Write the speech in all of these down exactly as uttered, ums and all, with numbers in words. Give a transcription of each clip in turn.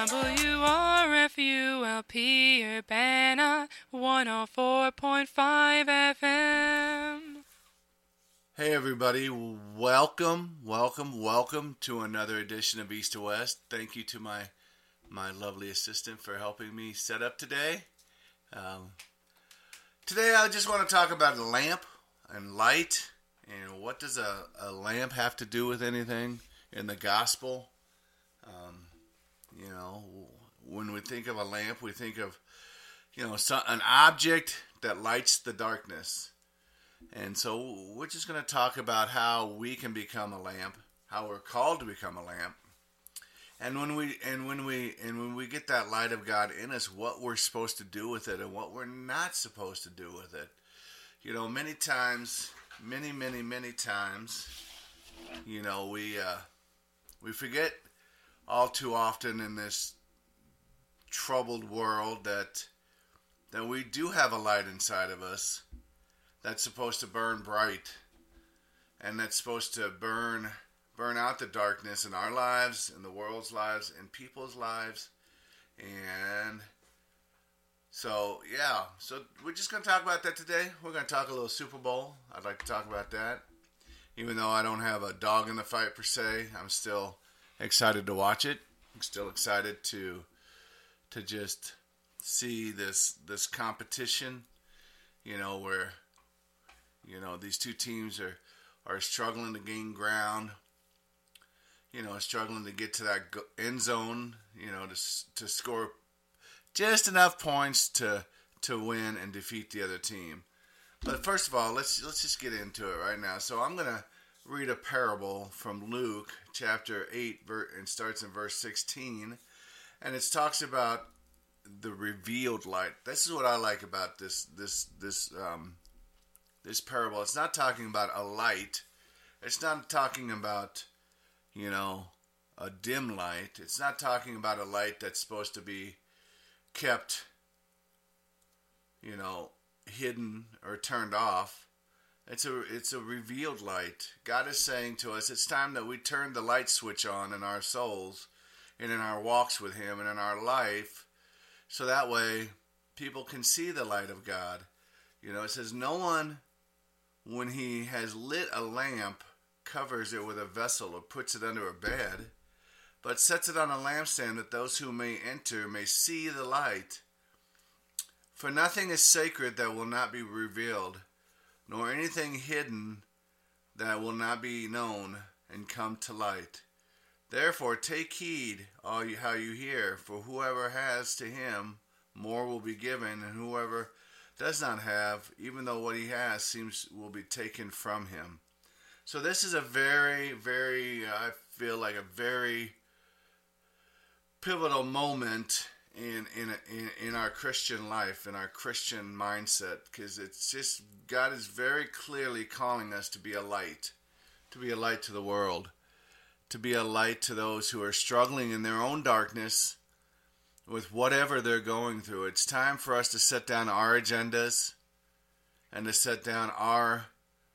W R F U L P Urbana one oh four point five F M. Hey everybody, welcome, welcome, welcome to another edition of East to West. Thank you to my my lovely assistant for helping me set up today. Um, today I just want to talk about a lamp and light, and what does a, a lamp have to do with anything in the gospel? Um, you know, when we think of a lamp, we think of, you know, so, an object that lights the darkness. And so we're just going to talk about how we can become a lamp, how we're called to become a lamp. And when we and when we and when we get that light of God in us, what we're supposed to do with it and what we're not supposed to do with it. You know, many times, many, many, many times, you know, we uh, we forget all too often in this troubled world that that we do have a light inside of us that's supposed to burn bright, and that's supposed to burn burn out the darkness in our lives, in the world's lives, in people's lives. And so, yeah, so we're just going to talk about that today. We're going to talk a little Super Bowl. I'd like to talk about that. Even though I don't have a dog in the fight per se, I'm still excited to watch it. I'm still excited to to just see this this competition, you know, where You know, these two teams are, are struggling to gain ground, you know, struggling to get to that end zone, you know, to to score just enough points to to win and defeat the other team. But first of all, let's let's just get into it right now. So I'm going to read a parable from Luke chapter eight, and starts in verse sixteen, and it talks about the revealed light. This is what I like about this this this um This parable. It's not talking about a light. It's not talking about, you know, a dim light. It's not talking about a light that's supposed to be kept, you know, hidden or turned off. It's a it's a revealed light. God is saying to us, it's time that we turn the light switch on in our souls and in our walks with Him and in our life, so that way people can see the light of God. You know, it says, no one, when he has lit a lamp, covers it with a vessel or puts it under a bed, but sets it on a lampstand, that those who may enter may see the light. For nothing is sacred that will not be revealed, nor anything hidden that will not be known and come to light. Therefore take heed all you, how you hear, for whoever has, to him more will be given, and whoever does not have, even though what he has seems will be taken from him. So this is a very, very, I feel like a very pivotal moment in in in, in our Christian life, in our Christian mindset, because it's just, God is very clearly calling us to be a light, to be a light to the world, to be a light to those who are struggling in their own darkness with whatever they're going through. It's time for us to set down our agendas and to set down our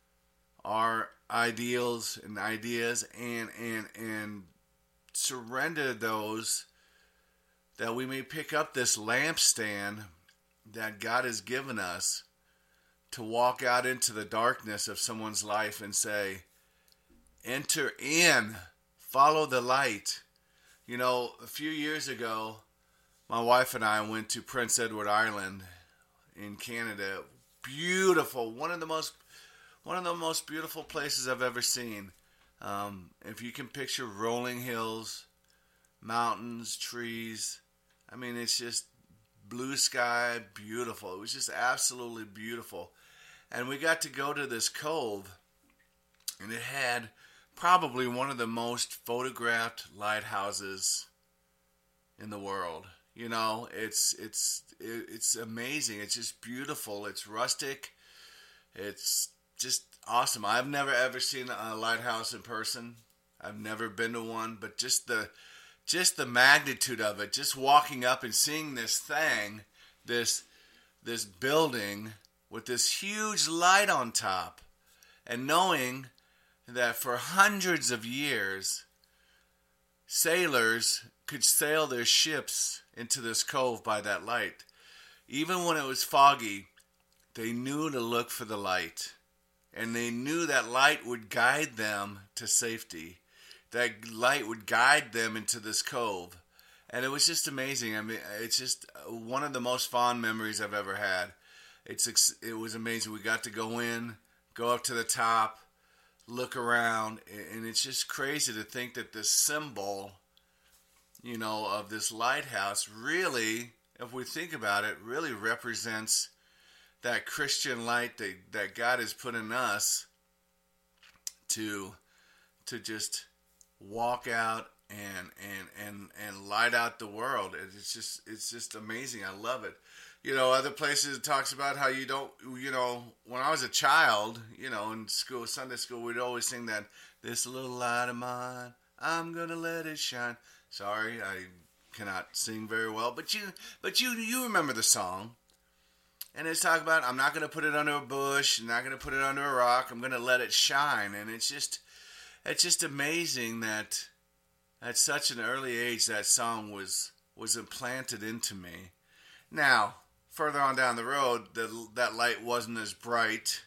our ideals and ideas and and and surrender those, that we may pick up this lampstand that God has given us to walk out into the darkness of someone's life and say, enter in, follow the light. You know, a few years ago, my wife and I went to Prince Edward Island in Canada. Beautiful, one of the most, one of the most beautiful places I've ever seen. Um, if you can picture rolling hills, mountains, trees, I mean, it's just blue sky, beautiful. It was just absolutely beautiful. And we got to go to this cove, and it had probably one of the most photographed lighthouses in the world. You know, it's it's it's amazing. It's just beautiful. It's rustic. It's just awesome. I've never ever seen a lighthouse in person. I've never been to one, but just the just the magnitude of it, just walking up and seeing this thing, this this building with this huge light on top, and knowing that for hundreds of years, sailors could sail their ships into this cove by that light. Even when it was foggy, they knew to look for the light. And they knew that light would guide them to safety. That light would guide them into this cove. And it was just amazing. I mean, it's just one of the most fond memories I've ever had. It's It was amazing. We got to go in, go up to the top, look around, and it's just crazy to think that this symbol, you know, of this lighthouse really, if we think about it, really represents that Christian light that, that God has put in us to to just walk out and and and and light out the world. It's just it's just amazing. I love it. You know, other places it talks about how you don't, you know, when I was a child, you know, in school, Sunday school, we'd always sing that, this little light of mine, I'm gonna let it shine. Sorry, I cannot sing very well, but you but you you remember the song. And it's talking about, I'm not going to put it under a bush, I'm not going to put it under a rock, I'm going to let it shine. And it's just, it's just amazing that at such an early age that song was was implanted into me. Now, further on down the road, the, that light wasn't as bright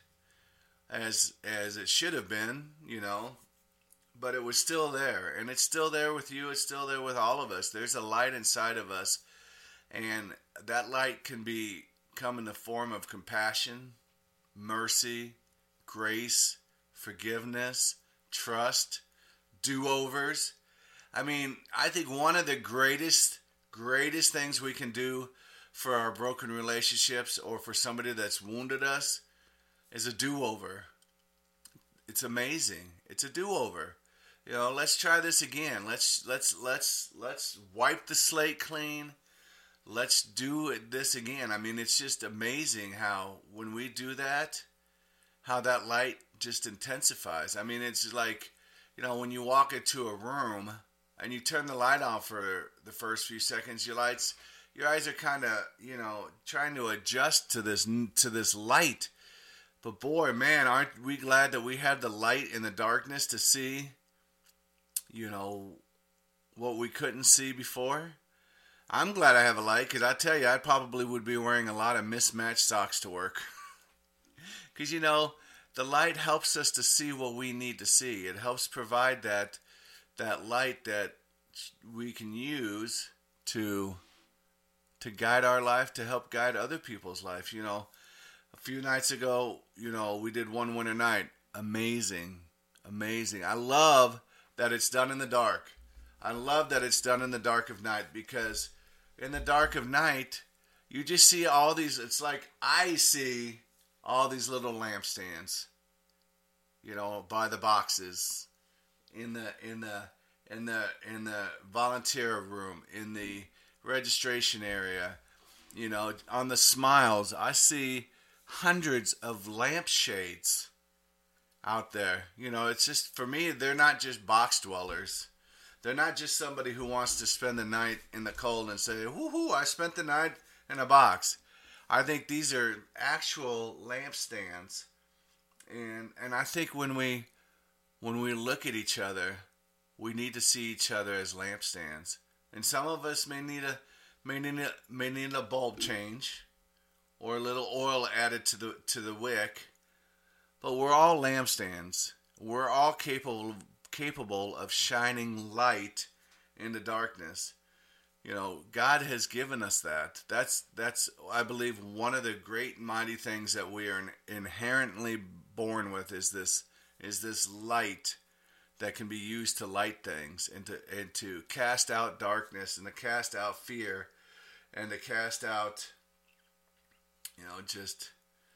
as as it should have been, you know, but it was still there. And it's still there with you, it's still there with all of us. There's a light inside of us, and that light can be come in the form of compassion, mercy, grace, forgiveness, trust, do-overs. I mean, I think one of the greatest, greatest things we can do for our broken relationships or for somebody that's wounded us is a do-over. It's amazing. It's a do-over. You know, let's try this again. Let's let's let's let's wipe the slate clean. Let's do this again. I mean, it's just amazing how when we do that, how that light just intensifies. I mean, it's like, you know, when you walk into a room and you turn the light on for the first few seconds, your lights, your eyes are kind of, you know, trying to adjust to this to this light. But boy, man, aren't we glad that we have the light in the darkness to see, you know, what we couldn't see before? I'm glad I have a light, because I tell you, I probably would be wearing a lot of mismatched socks to work. Because, you know, the light helps us to see what we need to see. It helps provide that that light that we can use to to guide our life, to help guide other people's life. You know, a few nights ago, you know, we did One Winter Night. Amazing. Amazing. I love that it's done in the dark. I love that it's done in the dark of night, because in the dark of night, you just see all these, it's like I see all these little lampstands, you know, by the boxes, in the, in the, in the, in the volunteer room, in the registration area, you know, on the smiles, I see hundreds of lampshades out there. You know, it's just, for me, they're not just box dwellers. They're not just somebody who wants to spend the night in the cold and say, woohoo, I spent the night in a box. I think these are actual lampstands. And and I think when we when we look at each other, we need to see each other as lampstands. And some of us may need a may need a, may need a bulb change or a little oil added to the to the wick. But we're all lampstands. We're all capable capable of shining light in the darkness. You know, God has given us that. That's, that's I believe, one of the great mighty things that we are inherently born with is this is this light that can be used to light things and to, and to cast out darkness and to cast out fear and to cast out, you know, just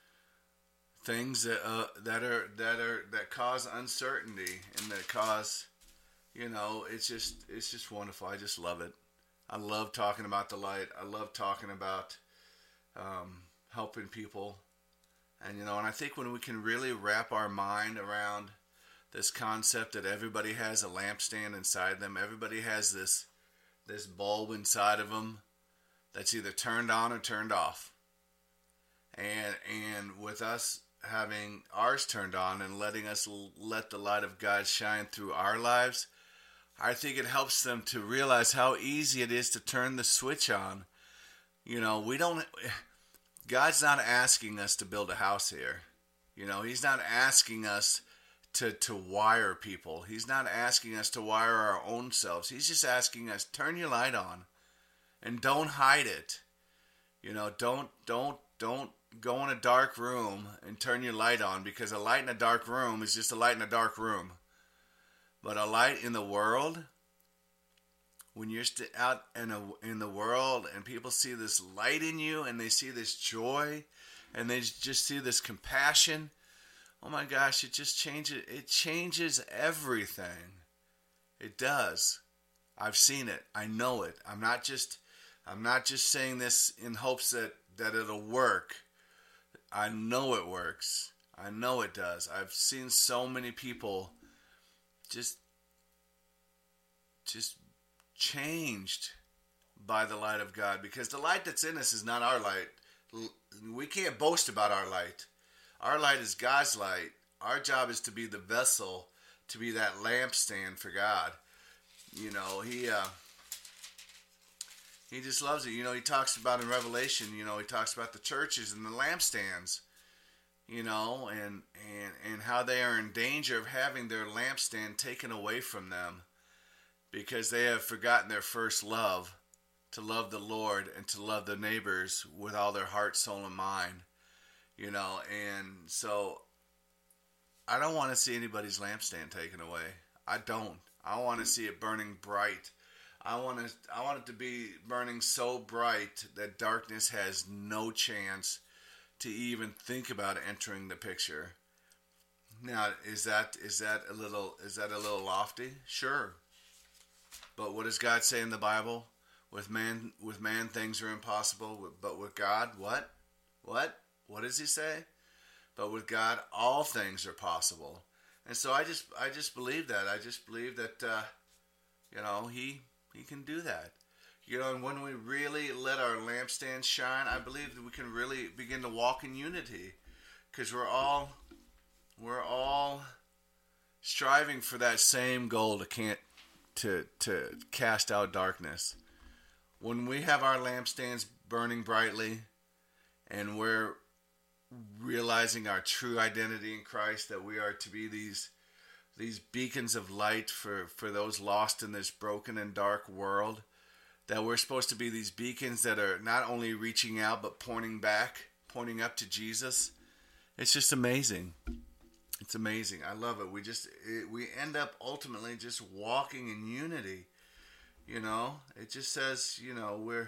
things that uh, that are that are that cause uncertainty and that cause, you know, it's just it's just wonderful. I just love it. I love talking about the light. I love talking about um, helping people, and you know, and I think when we can really wrap our mind around this concept that everybody has a lampstand inside them, everybody has this this bulb inside of them that's either turned on or turned off, and and with us having ours turned on and letting us l- let the light of God shine through our lives, I think it helps them to realize how easy it is to turn the switch on. You know, we don't, God's not asking us to build a house here. You know, he's not asking us to, to wire people. He's not asking us to wire our own selves. He's just asking us, turn your light on and don't hide it. You know, don't, don't, don't go in a dark room and turn your light on, because a light in a dark room is just a light in a dark room. But a light in the world, when you're st- out in, a, in the world and people see this light in you and they see this joy and they just see this compassion, oh my gosh, it just changes, it changes everything. It does. I've seen it. I know it. I'm not just, I'm not just saying this in hopes that, that it'll work. I know it works. I know it does. I've seen so many people just, just changed by the light of God, because the light that's in us is not our light. We can't boast about our light. Our light is God's light. Our job is to be the vessel, to be that lampstand for God. You know, he uh, he just loves it. You know, he talks about in Revelation, you know, he talks about the churches and the lampstands, you know, and, and, and how they are in danger of having their lampstand taken away from them because they have forgotten their first love, to love the Lord and to love their neighbors with all their heart, soul, and mind. You know, and so I don't want to see anybody's lampstand taken away. I don't. I want to see it burning bright. I want to. I want it to be burning so bright that darkness has no chance to even think about entering the picture. Now, is that is that a little is that a little lofty? Sure. But what does God say in the Bible? With man, with man, things are impossible. But with God, what? What? What does he say? But with God, all things are possible. And so I just, I just believe that. I just believe that, uh, you know, he, he can do that. You know, and when we really let our lampstand shine, I believe that we can really begin to walk in unity, because we're all, we're all striving for that same goal to can't, to, to cast out darkness. When we have our lampstands burning brightly, and we're realizing our true identity in Christ, that we are to be these these beacons of light for, for those lost in this broken and dark world, that we're supposed to be these beacons that are not only reaching out but pointing back, pointing up to Jesus. It's just amazing. It's amazing. I love it. We just it, we end up ultimately just walking in unity. You know, it just says, you know, we're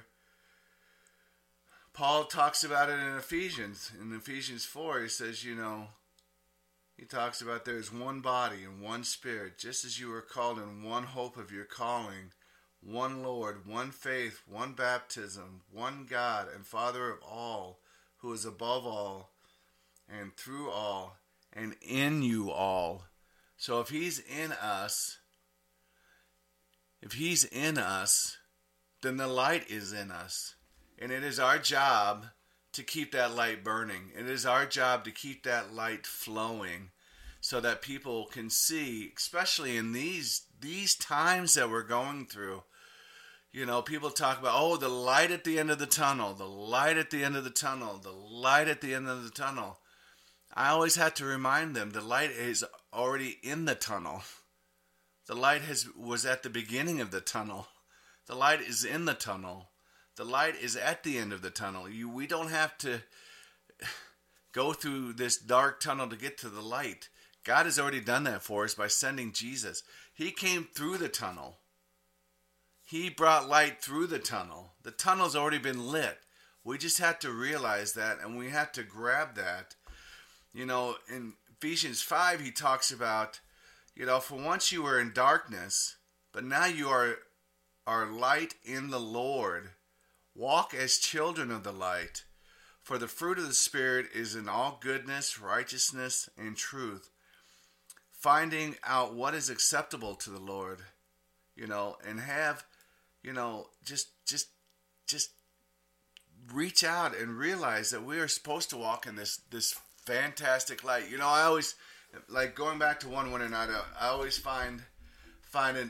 Paul talks about it in Ephesians. In Ephesians four, he says, you know, he talks about there is one body and one spirit, just as you were called in one hope of your calling, one Lord, one faith, one baptism, one God and Father of all, who is above all and through all and in you all. So if he's in us, if he's in us, then the light is in us. And it is our job to keep that light burning. It is our job to keep that light flowing so that people can see, especially in these these times that we're going through. You know, people talk about, oh, the light at the end of the tunnel, the light at the end of the tunnel, the light at the end of the tunnel. I always have to remind them the light is already in the tunnel. The light has was at the beginning of the tunnel. The light is in the tunnel. The light is at the end of the tunnel. You, we don't have to go through this dark tunnel to get to the light. God has already done that for us by sending Jesus. He came through the tunnel. He brought light through the tunnel. The tunnel's already been lit. We just have to realize that, and we have to grab that. You know, in Ephesians five, he talks about, you know, for once you were in darkness, but now you are, are light in the Lord. Walk as children of the light, for the fruit of the Spirit is in all goodness, righteousness, and truth, finding out what is acceptable to the Lord, you know, and have, you know, just, just, just reach out and realize that we are supposed to walk in this, this fantastic light. You know, I always, like going back to one winter night, I always find, find it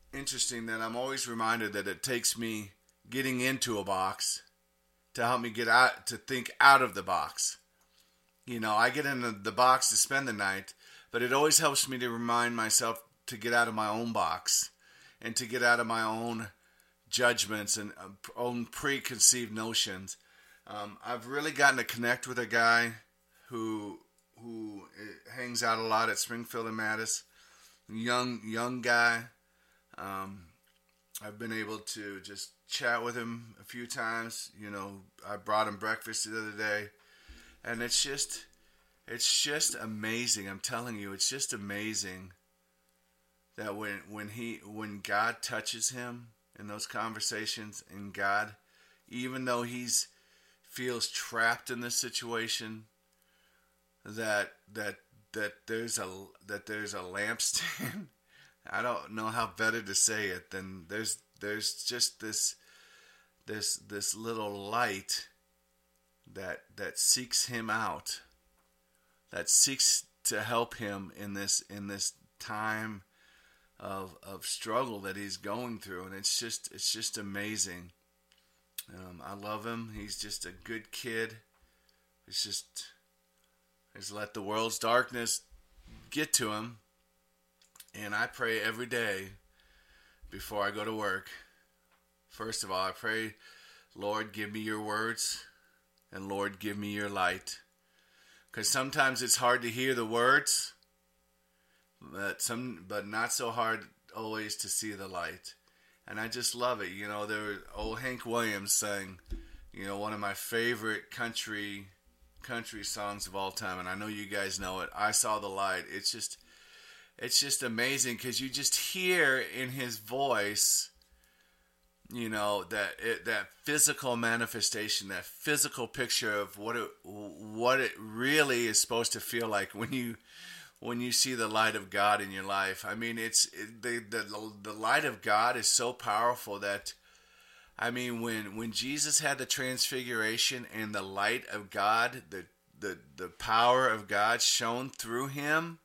interesting that I'm always reminded that it takes me getting into a box to help me get out, to think out of the box. You know, I get into the box to spend the night, but it always helps me to remind myself to get out of my own box and to get out of my own judgments and own preconceived notions. Um, I've really gotten to connect with a guy who who hangs out a lot at Springfield and Mattis. Young young guy. Um, I've been able to just chat with him a few times. You know, I brought him breakfast the other day, and it's just, it's just amazing. I'm telling you, it's just amazing that when when he when God touches him in those conversations, and God, even though he's feels trapped in this situation, that that that there's a that there's a lampstand. I don't know how better to say it than there's there's just this this this little light that that seeks him out, that seeks to help him in this in this time of of struggle that he's going through, and it's just it's just amazing. Um, I love him. He's just a good kid. It's just just let the world's darkness get to him. And I pray every day before I go to work. First of all, I pray, Lord, give me your words, and Lord, give me your light. Because sometimes it's hard to hear the words, but some, but not so hard always to see the light. And I just love it. You know, there was old Hank Williams sang, you know, one of my favorite country country songs of all time, and I know you guys know it. I Saw the Light. It's just It's just amazing because you just hear in his voice, you know, that it, that physical manifestation, that physical picture of what it what it really is supposed to feel like when you when you see the light of God in your life. I mean, it's it, the the the light of God is so powerful that, I mean, when when Jesus had the transfiguration and the light of God, the the the power of God shone through him.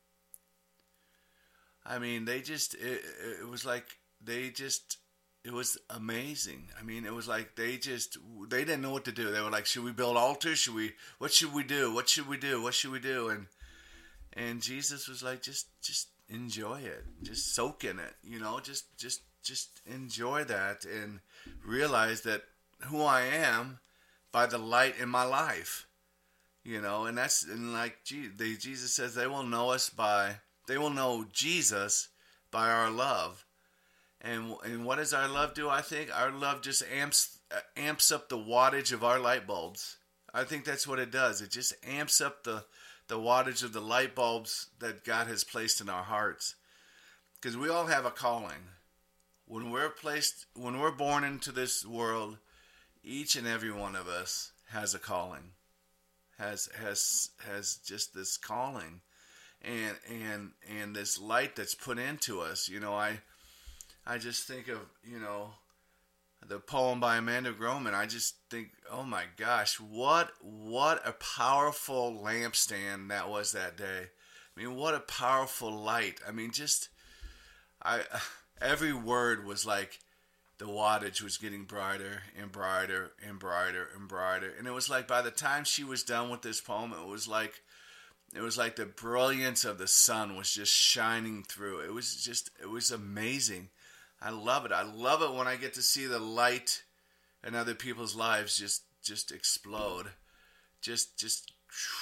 I mean, they just, it, it was like, they just, it was amazing. I mean, it was like, they just, they didn't know what to do. They were like, should we build altars? Should we, what should we do? What should we do? What should we do? And, and Jesus was like, just, just enjoy it. Just soak in it, you know, just, just, just enjoy that and realize that who I am by the light in my life, you know, and that's, and like, they, Jesus says they will know us by, They will know Jesus by our love. And and what does our love do, I think? Our love just amps amps up the wattage of our light bulbs. I think that's what it does. It just amps up the, the wattage of the light bulbs that God has placed in our hearts. Because we all have a calling. When we're placed, when we're born into this world, each and every one of us has a calling. Has has has just this calling. And and and this light that's put into us, you know, I I just think of, you know, the poem by Amanda Groman. I just think, oh my gosh, what what a powerful lampstand that was that day. I mean, what a powerful light. I mean, just I every word was like the wattage was getting brighter and brighter and brighter and brighter, and it was like by the time she was done with this poem, it was like. It was like the brilliance of the sun was just shining through. It was just, it was amazing. I love it. I love it when I get to see the light in other people's lives just, just explode. Just, just,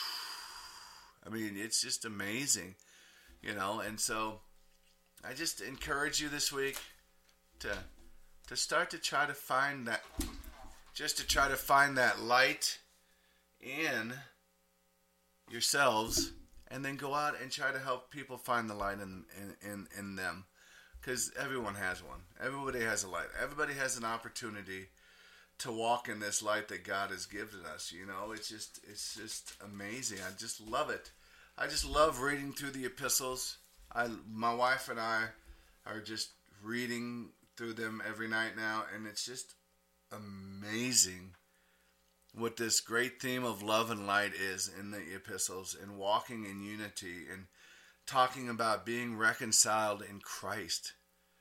I mean, it's just amazing, you know. And so I just encourage you this week to, to start to try to find that, just to try to find that light in yourselves, and then go out and try to help people find the light in in, in, in them, because everyone has one. Everybody has a light. Everybody has an opportunity to walk in this light that God has given us. You know, it's just it's just amazing. I just love it. I just love reading through the epistles. I my wife and I are just reading through them every night now, and it's just amazing what this great theme of love and light is in the epistles, and walking in unity and talking about being reconciled in Christ.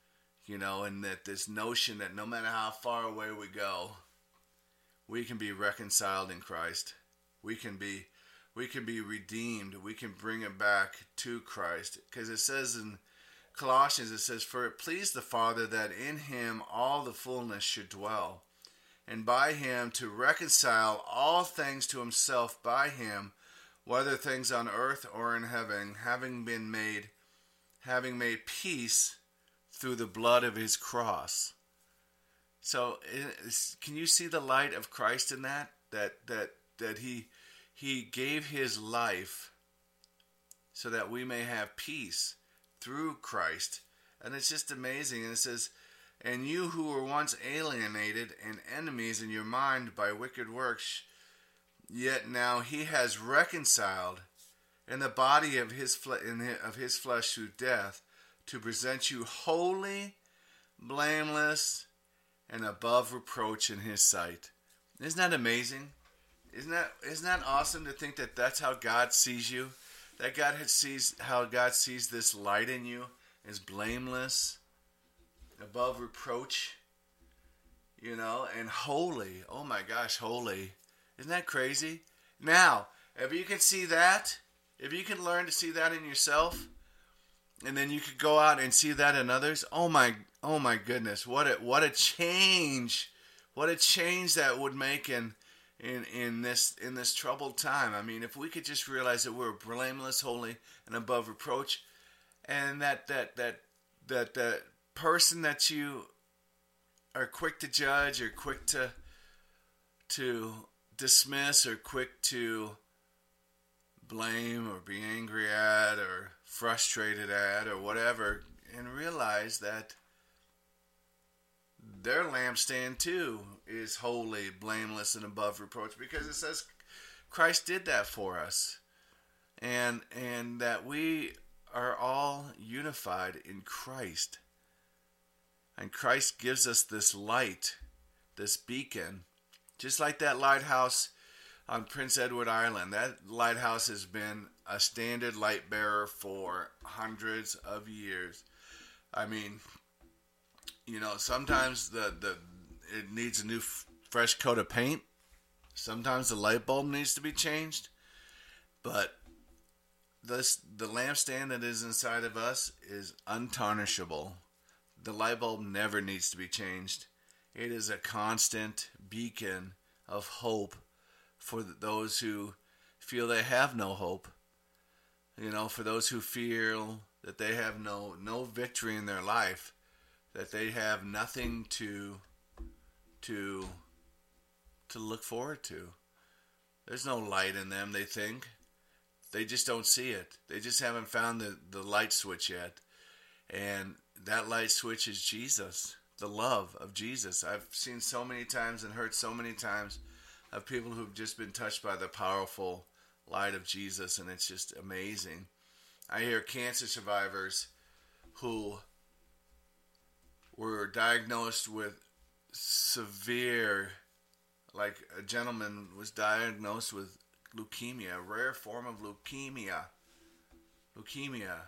you know, and that this notion that no matter how far away we go, we can be reconciled in Christ. We can be we can be redeemed. We can bring it back to Christ. Because it says in Colossians, it says, "For it pleased the Father that in him all the fullness should dwell, and by him to reconcile all things to himself by him, whether things on earth or in heaven, having been made, having made peace through the blood of his cross." So, can you see the light of Christ in that? That that that he he gave his life so that we may have peace through Christ, and it's just amazing. And it says, "And you who were once alienated and enemies in your mind by wicked works, yet now he has reconciled in the body of his fle- in his, of his flesh through death, to present you holy, blameless, and above reproach in his sight." Isn't that amazing? Isn't that isn't that awesome to think that that's how God sees you? That God sees how God sees this light in you is blameless, above reproach, you know, and holy. Oh my gosh, holy. Isn't that crazy? Now, if you can see that, if you can learn to see that in yourself, and then you could go out and see that in others, oh my, oh my goodness, what a what a change, what a change that would make in in in this in this troubled time. I mean, if we could just realize that we're blameless, holy, and above reproach, and that that that that that person that you are quick to judge or quick to to dismiss or quick to blame or be angry at or frustrated at or whatever, and realize that their lampstand too is holy, blameless, and above reproach, because it says Christ did that for us, and and that we are all unified in Christ, and Christ gives us this light, this beacon, just like that lighthouse on Prince Edward Island. That lighthouse has been a standard light bearer for hundreds of years. I mean, you know, sometimes the, the it needs a new f- fresh coat of paint. Sometimes the light bulb needs to be changed. But this the lampstand that is inside of us is untarnishable. The light bulb never needs to be changed. It is a constant beacon of hope for those who feel they have no hope. You know, for those who feel that they have no no victory in their life, that they have nothing to to to look forward to. There's no light in them, they think. They just don't see it. They just haven't found the, the light switch yet. And that light switch is Jesus, the love of Jesus. I've seen so many times and heard so many times of people who've just been touched by the powerful light of Jesus, and it's just amazing. I hear cancer survivors who were diagnosed with severe, like a gentleman was diagnosed with leukemia, a rare form of leukemia. Leukemia.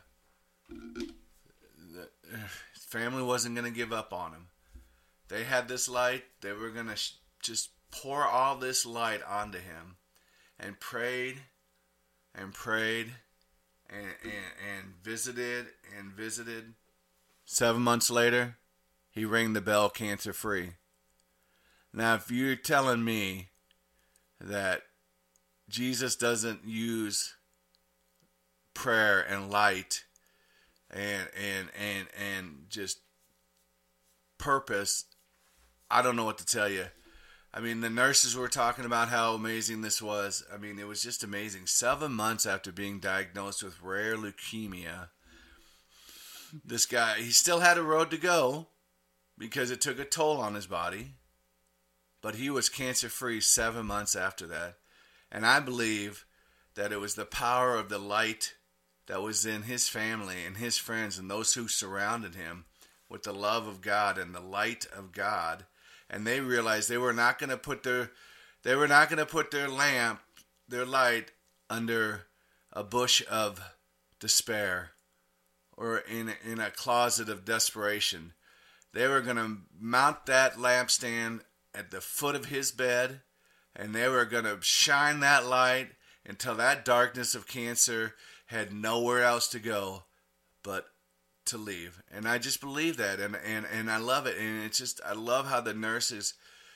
The, his family wasn't going to give up on him. They had this light. They were going to sh- just pour all this light onto him, and prayed and prayed and, and, and visited and visited. Seven months later, he rang the bell cancer free. Now, if you're telling me that Jesus doesn't use prayer and light and and and and just purpose, I don't know what to tell you. I mean, the nurses were talking about how amazing this was. I mean, it was just amazing. Seven months after being diagnosed with rare leukemia, this guy, he still had a road to go because it took a toll on his body. But he was cancer-free seven months after that. And I believe that it was the power of the light that was in his family and his friends and those who surrounded him with the love of God and the light of God. And they realized they were not going to put their they were not going to put their lamp, their light, under a bush of despair or in in a closet of desperation. They were going to mount that lampstand at the foot of his bed, and they were going to shine that light until that darkness of cancer had nowhere else to go but to leave. And I just believe that, and, and, and I love it. And it's just, I love how the nurses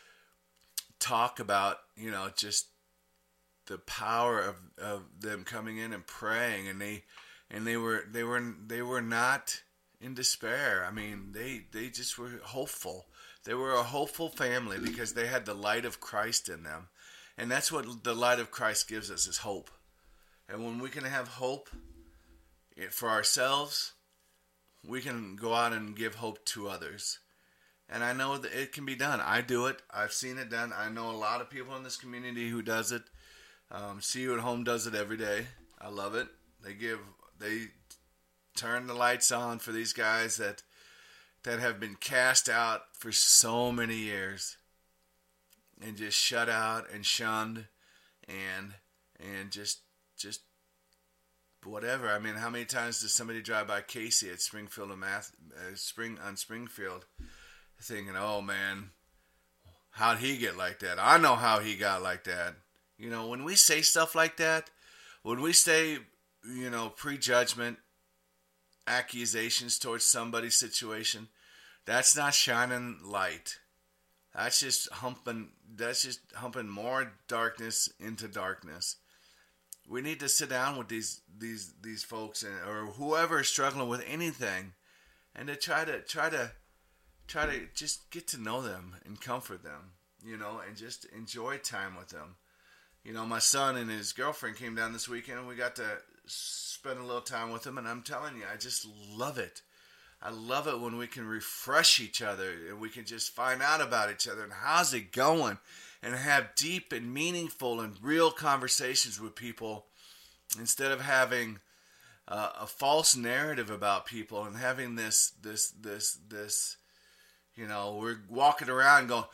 talk about, you know, just the power of, of them coming in and praying, and they and they were they were they were not in despair. I mean, they they just were hopeful. They were a hopeful family because they had the light of Christ in them. And that's what the light of Christ gives us, is hope. And when we can have hope for ourselves, we can go out and give hope to others. And I know that it can be done. I do it. I've seen it done. I know a lot of people in this community who does it. Um, See You at Home does it every day. I love it. They give, they turn the lights on for these guys that that have been cast out for so many years, and just shut out and shunned, and and just just whatever. I mean, how many times does somebody drive by Casey at Springfield and Math, uh, Spring on Springfield, thinking, "Oh man, how'd he get like that? I know how he got like that." You know, when we say stuff like that, when we say, you know, prejudgment, accusations towards somebody's situation, that's not shining light. That's just humping. That's just humping more darkness into darkness. We need to sit down with these these these folks, and, or whoever is struggling with anything, and to try to try to try to just get to know them and comfort them, you know, and just enjoy time with them. You know, my son and his girlfriend came down this weekend, and we got to spend a little time with them, and I'm telling you, I just love it. I love it when we can refresh each other, and we can just find out about each other and how's it going, and have deep and meaningful and real conversations with people, instead of having uh, a false narrative about people and having this, this, this, this, you know, we're walking around going,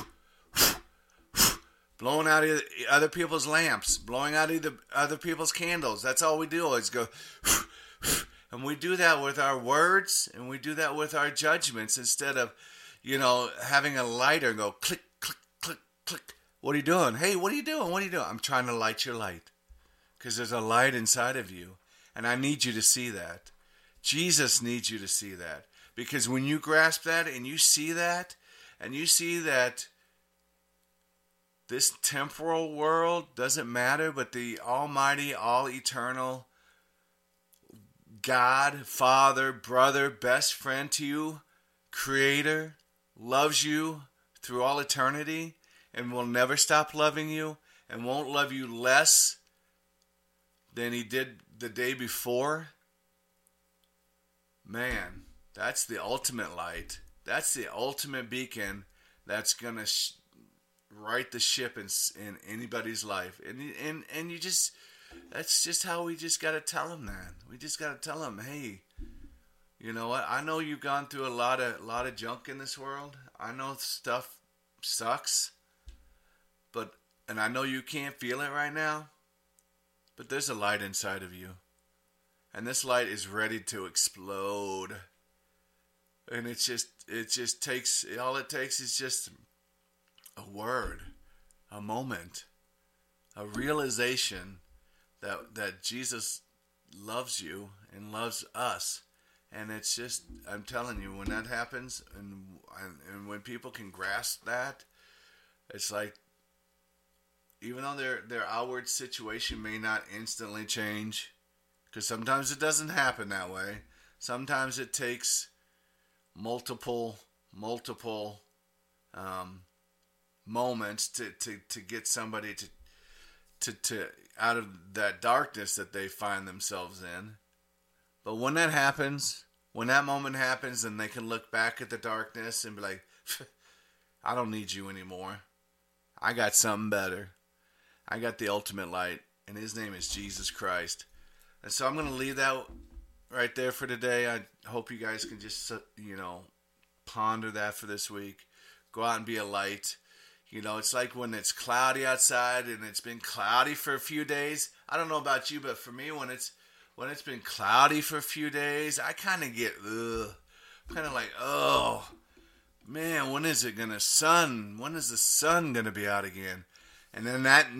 blowing out other people's lamps, blowing out either other people's candles. That's all we do, is go, and we do that with our words, and we do that with our judgments, instead of, you know, having a lighter and go click, click, click, click. What are you doing? Hey, what are you doing? What are you doing? I'm trying to light your light, because there's a light inside of you, and I need you to see that. Jesus needs you to see that, because when you grasp that and you see that, and you see that this temporal world doesn't matter, but the almighty, all-eternal God, Father, brother, best friend to you, Creator, loves you through all eternity, and will never stop loving you, and won't love you less than He did the day before. Man, that's the ultimate light. That's the ultimate beacon that's going to sh- right the ship in, in anybody's life. And, and, and you just, that's just how we just got to tell them that. We just got to tell them, hey, you know what? I know you've gone through a lot of, lot of junk in this world. I know stuff sucks, but, and I know you can't feel it right now, but there's a light inside of you. And this light is ready to explode. And it's just, it just takes, all it takes is just a word, a moment, a realization that that Jesus loves you and loves us. And it's just, I'm telling you, when that happens, and and, and when people can grasp that, it's like, even though their their outward situation may not instantly change, because sometimes it doesn't happen that way. Sometimes it takes multiple, multiple um, moments to, to, to get somebody to, to to out of that darkness that they find themselves in. But when that happens, when that moment happens, then they can look back at the darkness and be like, I don't need you anymore. I got something better. I got the ultimate light, and His name is Jesus Christ. And so I'm going to leave that right there for today. I hope you guys can just, you know, ponder that for this week. Go out and be a light. You know, it's like when it's cloudy outside, and it's been cloudy for a few days. I don't know about you, but for me, when it's when it's been cloudy for a few days, I kind of get, ugh. I'm kind of like, oh, man, when is it gonna sun? When is the sun gonna be out again? And then that